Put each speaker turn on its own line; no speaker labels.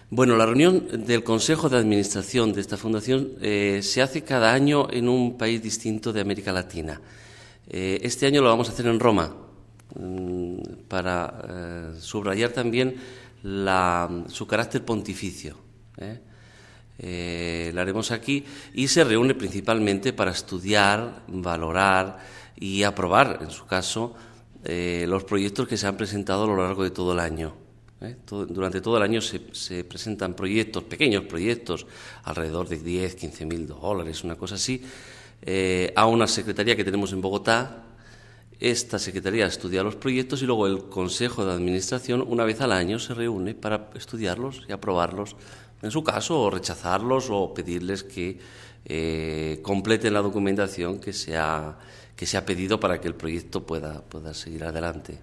Bueno, la reunión del Consejo de Administración de esta fundación se hace cada año en un país distinto de América Latina. Este año lo vamos a hacer en Roma, para subrayar también su carácter pontificio. La haremos aquí y se reúne principalmente para estudiar, valorar y aprobar, en su caso, los proyectos que se han presentado a lo largo de todo el año. Durante todo el año se presentan proyectos, pequeños proyectos, alrededor de 10, 15 mil dólares, una cosa así, a una secretaría que tenemos en Bogotá. Esta secretaría estudia los proyectos y luego el Consejo de Administración, una vez al año, se reúne para estudiarlos y aprobarlos, en su caso, o rechazarlos o pedirles que completen la documentación que se ha pedido para que el proyecto pueda seguir adelante.